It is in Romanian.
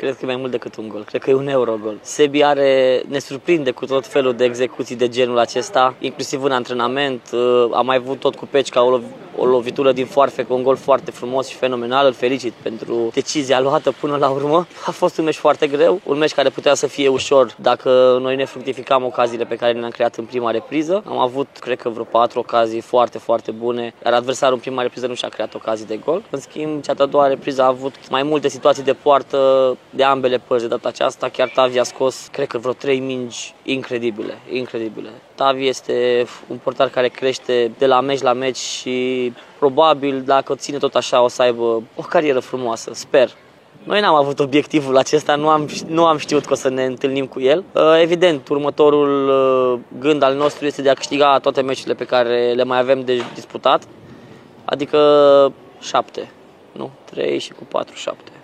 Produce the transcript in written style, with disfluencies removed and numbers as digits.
Cred că e mai mult decât un gol, cred că e un Eurogol. Sebi ne surprinde cu tot felul de execuții de genul acesta, inclusiv în antrenament. Am mai avut tot cu Pecica o lovitură din foarfecă, un gol foarte frumos și fenomenal. Îl felicit pentru decizia luată până la urmă. A fost un meci foarte greu, un meci care putea să fie ușor dacă noi ne fructificam ocaziile pe care le-am creat în prima repriză. Am avut, cred că, vreo 4 ocazii foarte, foarte bune, iar adversarul în prima repriză nu și-a creat ocazii de gol. În schimb, cea de-a doua repriză a avut mai multe situații de poartă de ambele părți de data aceasta. Chiar Tavi a scos, cred că, vreo 3 mingi incredibile. Tavi este un portar care crește de la meci la meci și probabil, dacă o ține tot așa, o să aibă o carieră frumoasă, sper. Noi n-am avut obiectivul acesta, nu am știut că o să ne întâlnim cu el. Evident, următorul gând al nostru este de a câștiga toate meciurile pe care le mai avem de disputat, adică 7, nu? 3 și cu 4, 7.